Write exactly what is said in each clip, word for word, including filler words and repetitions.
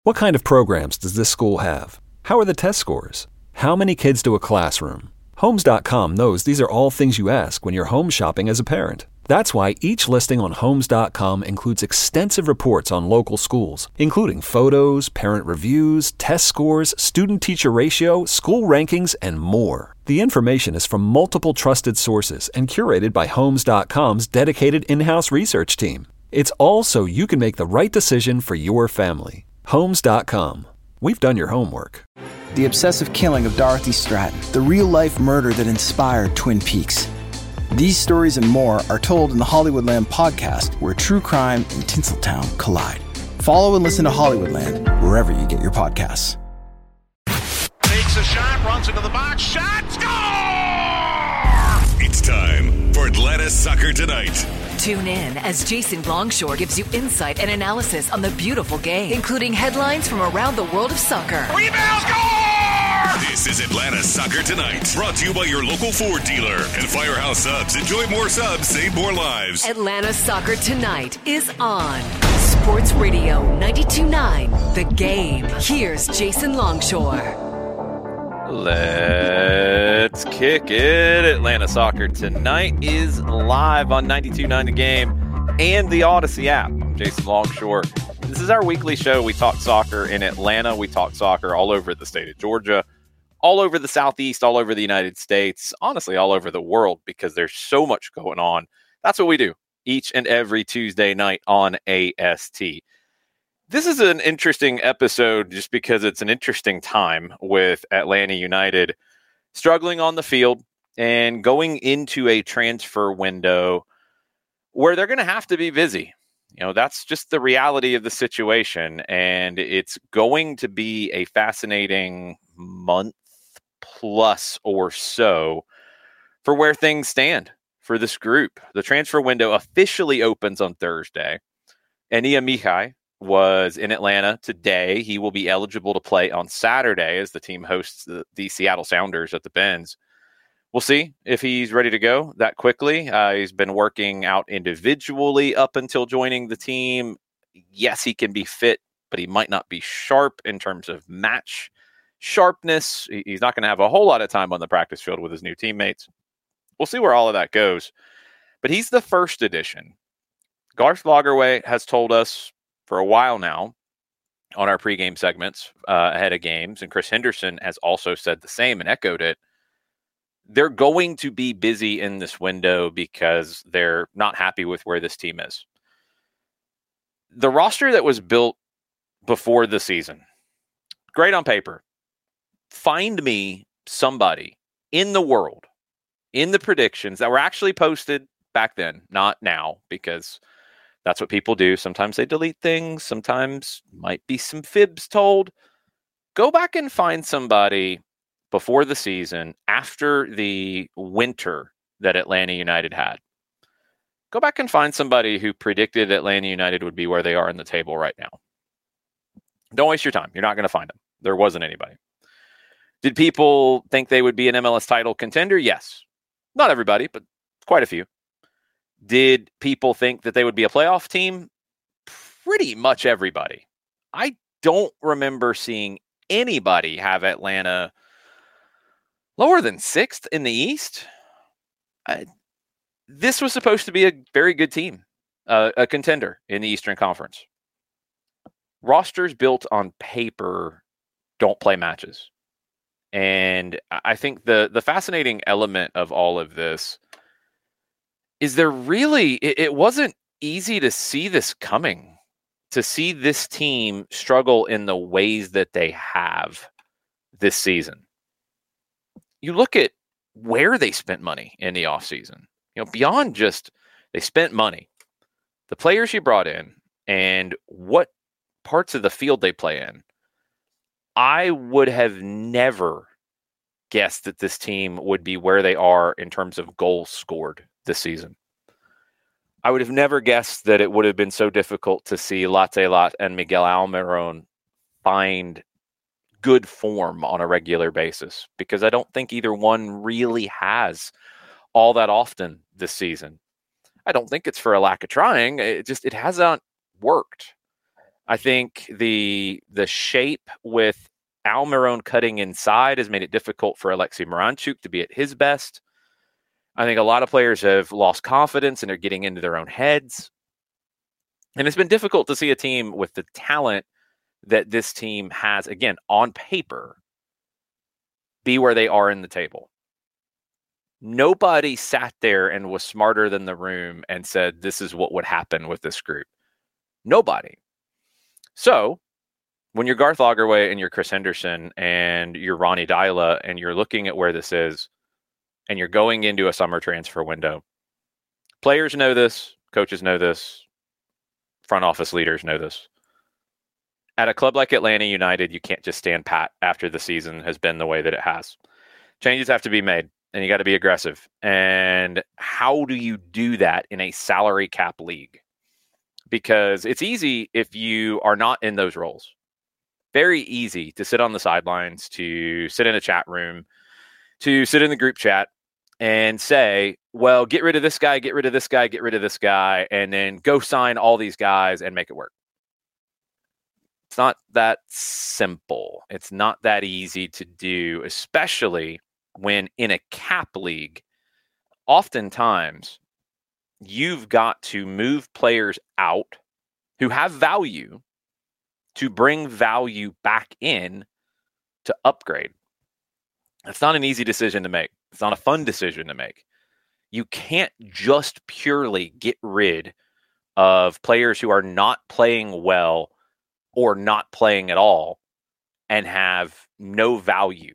What kind of programs does this school have? How are the test scores? How many kids do a classroom? Homes dot com knows these are all things you ask when you're home shopping as a parent. That's why each listing on Homes dot com includes extensive reports on local schools, including photos, parent reviews, test scores, student-teacher ratio, school rankings, and more. The information is from multiple trusted sources and curated by Homes dot com's dedicated in-house research team. It's all so you can make the right decision for your family. Homes dot com. We've done your homework. The obsessive killing of Dorothy Stratton, the real-life murder that inspired Twin Peaks. These stories and more are told in the Hollywoodland podcast, where true crime and Tinseltown collide. Follow and listen to Hollywoodland wherever you get your podcasts. Takes a shot, runs into the box, shot, score! It's time for Atlanta Soccer Tonight. Tune in as Jason Longshore gives you insight and analysis on the beautiful game, including headlines from around the world of soccer. Rebound, score! This is Atlanta Soccer Tonight, brought to you by your local Ford dealer and Firehouse Subs. Enjoy more subs, save more lives. Atlanta Soccer Tonight is on Sports Radio ninety-two point nine, The Game. Here's Jason Longshore. Let's kick it. Atlanta Soccer Tonight is live on ninety-two point nine The Game and the Odyssey app. I'm Jason Longshore. This is our weekly show. We talk soccer in Atlanta. We talk soccer all over the state of Georgia, all over the Southeast, all over the United States, honestly, all over the world, because there's so much going on. That's what we do each and every Tuesday night on A S T. This is an interesting episode just because it's an interesting time with Atlanta United struggling on the field and going into a transfer window where they're going to have to be busy. You know, that's just the reality of the situation. And it's going to be a fascinating month plus or so for where things stand for this group. The transfer window officially opens on Thursday. Enia Mihai was in Atlanta today. He will be eligible to play on Saturday as the team hosts the, the Seattle Sounders at the Benz. We'll see if he's ready to go that quickly. Uh, he's been working out individually up until joining the team. Yes, he can be fit, but he might not be sharp in terms of match sharpness. He's not going to have a whole lot of time on the practice field with his new teammates. We'll see where all of that goes. But he's the first addition. Garth Lagerwey has told us for a while now on our pregame segments uh, ahead of games, and Chris Henderson has also said the same and echoed it. They're going to be busy in this window because they're not happy with where this team is. The roster that was built before the season, great on paper. Find me somebody in the world, in the predictions that were actually posted back then, not now, because that's what people do. Sometimes they delete things. Sometimes might be some fibs told. Go back and find somebody before the season, after the winter that Atlanta United had. Go back and find somebody who predicted Atlanta United would be where they are in the table right now. Don't waste your time. You're not going to find them. There wasn't anybody. Did people think they would be an M L S title contender? Yes. Not everybody, but quite a few. Did people think that they would be a playoff team? Pretty much everybody. I don't remember seeing anybody have Atlanta lower than sixth in the East. I, this was supposed to be a very good team, uh, a contender in the Eastern Conference. Rosters built on paper don't play matches. And I think the the fascinating element of all of this is there really, it, it wasn't easy to see this coming, to see this team struggle in the ways that they have this season. You look at where they spent money in the offseason, you know, beyond just they spent money, the players you brought in and what parts of the field they play in. I would have never guessed that this team would be where they are in terms of goals scored this season. I would have never guessed that it would have been so difficult to see Latte Lat and Miguel Almiron find good form on a regular basis, because I don't think either one really has all that often this season. I don't think it's for a lack of trying. It just, it hasn't worked. I think the the shape with Almiron cutting inside has made it difficult for Alexei Miranchuk to be at his best. I think a lot of players have lost confidence and they're getting into their own heads. And it's been difficult to see a team with the talent that this team has, again, on paper, be where they are in the table. Nobody sat there and was smarter than the room and said, this is what would happen with this group. Nobody. So when you're Garth Lagerwey and you're Chris Henderson and you're Ronnie Deila and you're looking at where this is and you're going into a summer transfer window, players know this, coaches know this, front office leaders know this. At a club like Atlanta United, you can't just stand pat after the season has been the way that it has. Changes have to be made, and you got to be aggressive. And how do you do that in a salary cap league? Because it's easy if you are not in those roles. Very easy to sit on the sidelines, to sit in a chat room, to sit in the group chat and say, well, get rid of this guy, get rid of this guy, get rid of this guy, and then go sign all these guys and make it work. It's not that simple. It's not that easy to do, especially when in a cap league, oftentimes you've got to move players out who have value to bring value back in to upgrade. It's not an easy decision to make. It's not a fun decision to make. You can't just purely get rid of players who are not playing well or not playing at all and have no value.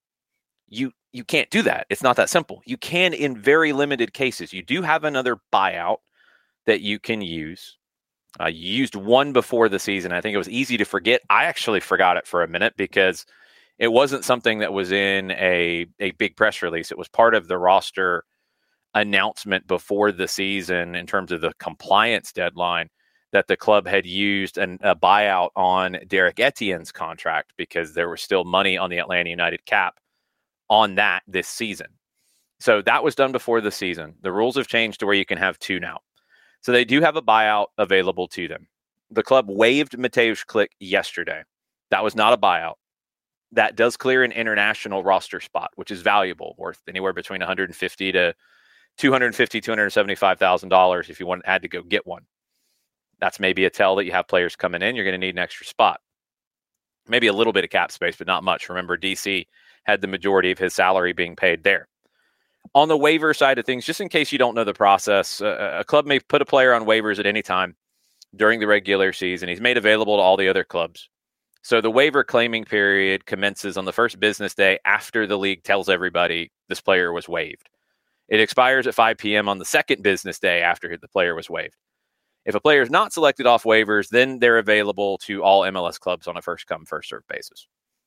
You you can't do that. It's not that simple. You can in very limited cases. You do have another buyout that you can use. Uh, you used one before the season. I think it was easy to forget. I actually forgot it for a minute because it wasn't something that was in a, a big press release. It was part of the roster announcement before the season in terms of the compliance deadline that the club had used an, a buyout on Derek Etienne's contract because there was still money on the Atlanta United cap on that this season. So that was done before the season. The rules have changed to where you can have two now. So they do have a buyout available to them. The club waived Mateusz Klich yesterday. That was not a buyout. That does clear an international roster spot, which is valuable, worth anywhere between one hundred fifty to two hundred fifty thousand dollars, two hundred seventy-five thousand dollars if you want had to go get one. That's maybe a tell that you have players coming in. You're going to need an extra spot. Maybe a little bit of cap space, but not much. Remember, D C had the majority of his salary being paid there. On the waiver side of things, just in case you don't know the process, uh, a club may put a player on waivers at any time during the regular season. He's made available to all the other clubs. So the waiver claiming period commences on the first business day after the league tells everybody this player was waived. It expires at five p.m. on the second business day after the player was waived. If a player is not selected off waivers, then they're available to all M L S clubs on a first-come, first-served basis.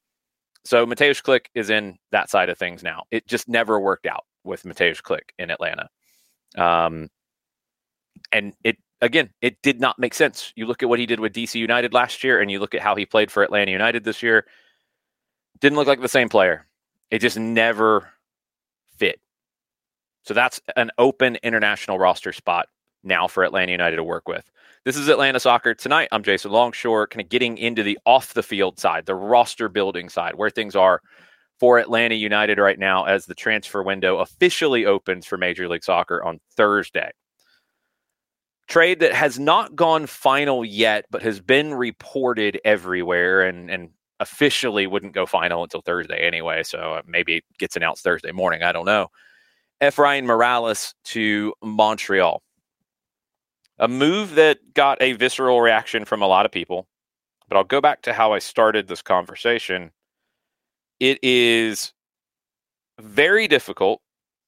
So Mateusz Klich is in that side of things now. It just never worked out with Mateusz Klich in Atlanta. Um, and it again, it did not make sense. You look at what he did with D C United last year, and you look at how he played for Atlanta United this year. Didn't look like the same player. It just never fit. So that's an open international roster spot now for Atlanta United to work with. This is Atlanta Soccer Tonight. I'm Jason Longshore, kind of getting into the off-the-field side, the roster building side, where things are for Atlanta United right now as the transfer window officially opens for Major League Soccer on Thursday. Trade that has not gone final yet, but has been reported everywhere and, and officially wouldn't go final until Thursday anyway, so maybe it gets announced Thursday morning. I don't know. Efrain Morales to Montreal. A move that got a visceral reaction from a lot of people, but I'll go back to how I started this conversation. It is very difficult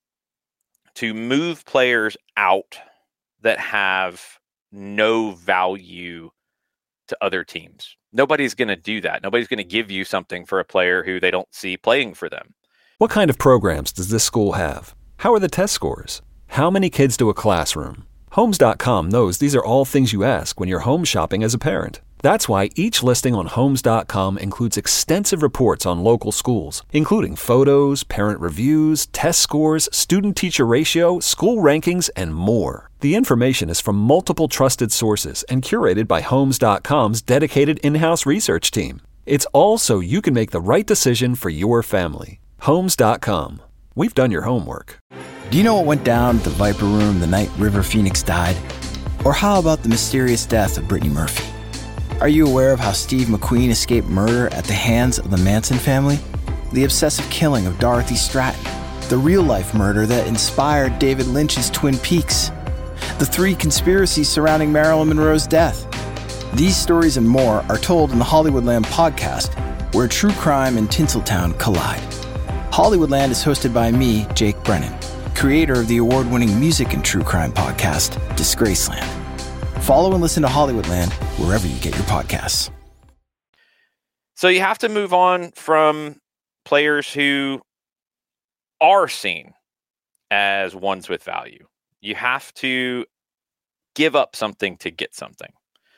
to move players out that have no value to other teams. Nobody's going to do that. Nobody's going to give you something for a player who they don't see playing for them. What kind of programs does this school have? How are the test scores? How many kids do a classroom? Homes dot com knows these are all things you ask when you're home shopping as a parent. That's why each listing on Homes dot com includes extensive reports on local schools, including photos, parent reviews, test scores, student-teacher ratio, school rankings, and more. The information is from multiple trusted sources and curated by Homes dot com's dedicated in-house research team. It's all so you can make the right decision for your family. Homes dot com. We've done your homework. Do you know what went down at the Viper Room the night River Phoenix died? Or how about the mysterious death of Brittany Murphy? Are you aware of how Steve McQueen escaped murder at the hands of the Manson family? The obsessive killing of Dorothy Stratton? The real-life murder that inspired David Lynch's Twin Peaks? The three conspiracies surrounding Marilyn Monroe's death? These stories and more are told in the Hollywoodland podcast, where true crime and Tinseltown collide. Hollywoodland is hosted by me, Jake Brennan, creator of the award-winning music and true crime podcast, Disgraceland. Follow and listen to Hollywoodland wherever you get your podcasts. So you have to move on from players who are seen as ones with value. You have to give up something to get something.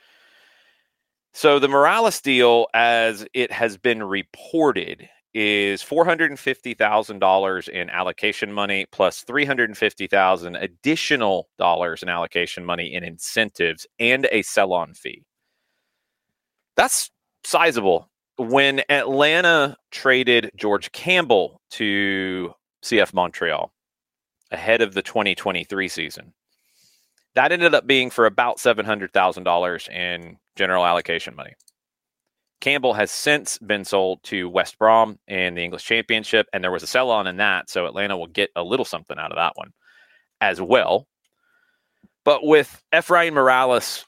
So the Morales deal, as it has been reported, is four hundred fifty thousand dollars in allocation money plus three hundred fifty thousand dollars additional dollars in allocation money in incentives and a sell-on fee. That's sizable. When Atlanta traded George Campbell to C F Montreal ahead of the twenty twenty-three season, that ended up being for about seven hundred thousand dollars in general allocation money. Campbell has since been sold to West Brom in the English Championship, and there was a sell-on in that, so Atlanta will get a little something out of that one as well. But with Efrain Morales,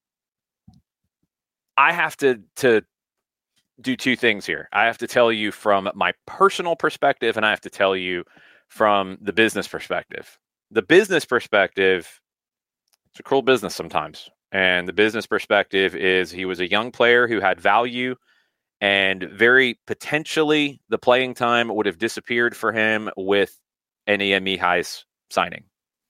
I have to, to do two things here. I have to tell you from my personal perspective, and I have to tell you from the business perspective. The business perspective, it's a cruel business sometimes. And the business perspective is he was a young player who had value, and very potentially the playing time would have disappeared for him with an Ian Mihai's signing.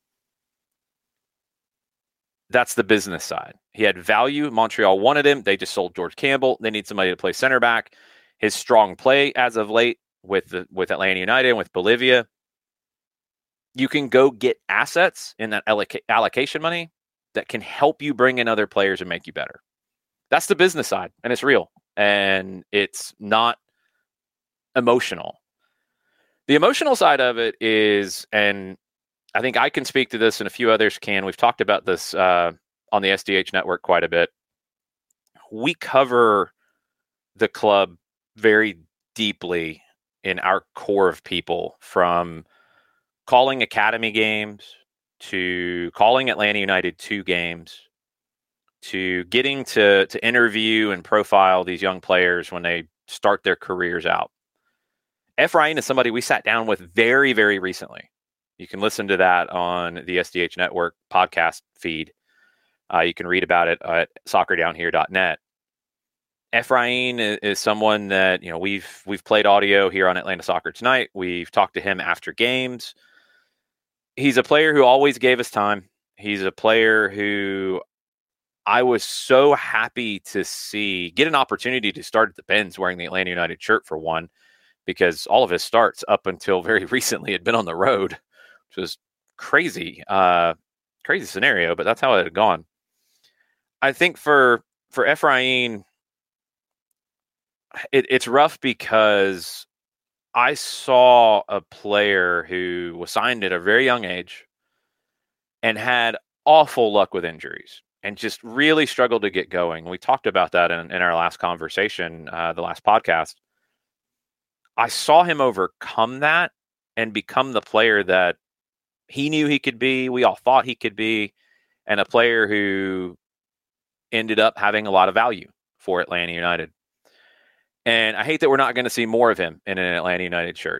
That's the business side. He had value. Montreal wanted him. They just sold George Campbell. They need somebody to play center back. His strong play as of late with the, with Atlanta United and with Bolivia. You can go get assets in that alloc- allocation money that can help you bring in other players and make you better. That's the business side, and it's real, and it's not emotional. The emotional side of it is, and I think I can speak to this and a few others can. We've talked about this uh, on the S D H network quite a bit. We cover the club very deeply in our core of people, from calling academy games to calling Atlanta United two games, to getting to, to interview and profile these young players when they start their careers out. Efrain is somebody we sat down with very, very recently. You can listen to that on the S D H Network podcast feed. Uh, you can read about it at soccer down here dot net. Efrain is, is someone that, you know, we've we've played audio here on Atlanta Soccer Tonight. We've talked to him after games. He's a player who always gave us time. He's a player who I was so happy to see get an opportunity to start at the Benz wearing the Atlanta United shirt for one, because all of his starts up until very recently had been on the road, which was crazy, uh, crazy scenario, but that's how it had gone. I think for, for Efrain, it, it's rough because I saw a player who was signed at a very young age and had awful luck with injuries and just really struggled to get going. We talked about that in, in our last conversation, uh, the last podcast. I saw him overcome that and become the player that he knew he could be, we all thought he could be, and a player who ended up having a lot of value for Atlanta United. And I hate that we're not going to see more of him in an Atlanta United shirt.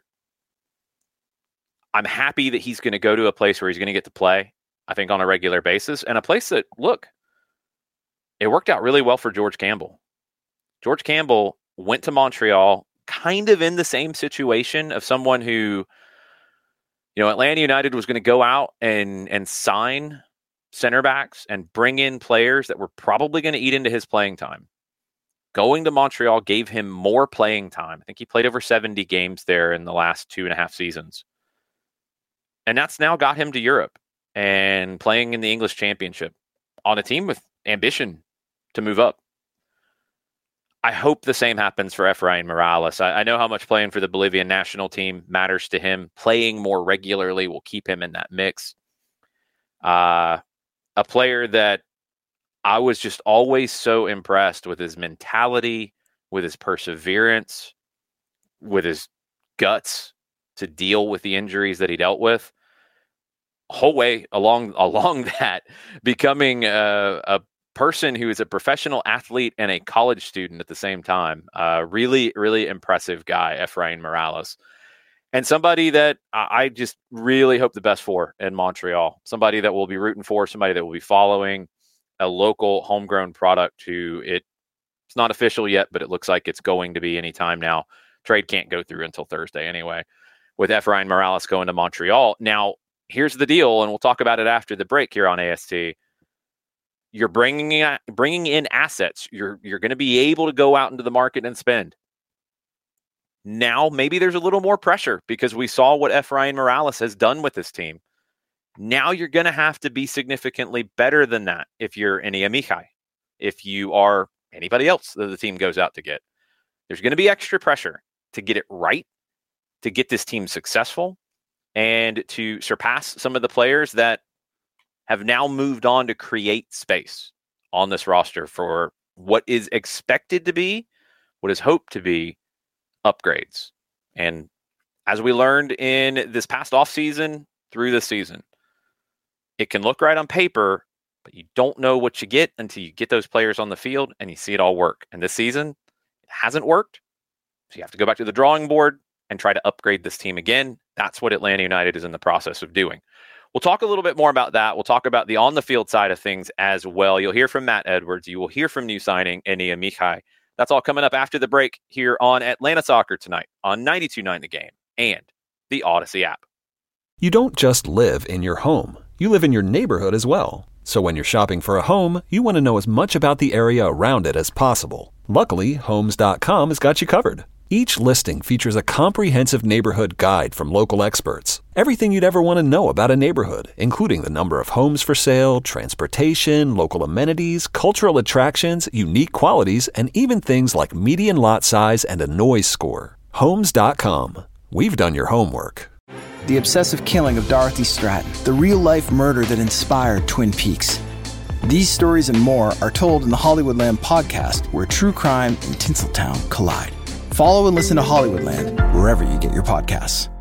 I'm happy that he's going to go to a place where he's going to get to play, I think, on a regular basis, and a place that, look, it worked out really well for George Campbell. George Campbell went to Montreal kind of in the same situation of someone who, you know, Atlanta United was going to go out and, and sign center backs and bring in players that were probably going to eat into his playing time. Going to Montreal gave him more playing time. I think he played over seventy games there in the last two and a half seasons. And that's now got him to Europe. and playing in the English Championship on a team with ambition to move up. I hope the same happens for Efrain Morales. I, I know how much playing for the Bolivian national team matters to him. Playing more regularly will keep him in that mix. Uh, a player that I was just always so impressed with his mentality, with his perseverance, with his guts to deal with the injuries that he dealt with. Whole way along along that, becoming a, a person who is a professional athlete and a college student at the same time. Uh, really, really impressive guy, Efrain Morales. And somebody that I just really hope the best for in Montreal. Somebody that we'll be rooting for, somebody that will be following, a local homegrown product who it, it's not official yet, but it looks like it's going to be anytime now. Trade can't go through until Thursday anyway, with Efrain Morales going to Montreal. Now, here's the deal, and we'll talk about it after the break here on A S T. You're bringing in, bringing in assets. You're you're going to be able to go out into the market and spend. Now, maybe there's a little more pressure because we saw what Efrain Morales has done with this team. Now you're going to have to be significantly better than that if you're Eni Amichai, if you are anybody else that the team goes out to get. There's going to be extra pressure to get it right, to get this team successful, and to surpass some of the players that have now moved on to create space on this roster for what is expected to be, what is hoped to be, upgrades. And as we learned in this past offseason through this season, it can look right on paper, but you don't know what you get until you get those players on the field and you see it all work. And this season, it hasn't worked. So you have to go back to the drawing board and try to upgrade this team again. That's what Atlanta United is in the process of doing. We'll talk a little bit more about that. We'll talk about the on-the-field side of things as well. You'll hear from Matt Edwards. You will hear from new signing Eni Amichai. That's all coming up after the break here on Atlanta Soccer Tonight on ninety-two point nine The Game and the Odyssey app. You don't just live in your home. You live in your neighborhood as well. So when you're shopping for a home, you want to know as much about the area around it as possible. Luckily, Homes dot com has got you covered. Each listing features a comprehensive neighborhood guide from local experts. Everything you'd ever want to know about a neighborhood, including the number of homes for sale, transportation, local amenities, cultural attractions, unique qualities, and even things like median lot size and a noise score. Homes dot com. We've done your homework. The obsessive killing of Dorothy Stratton, the real-life murder that inspired Twin Peaks. These stories and more are told in the Hollywoodland podcast, where true crime and Tinseltown collide. Follow and listen to Hollywoodland wherever you get your podcasts.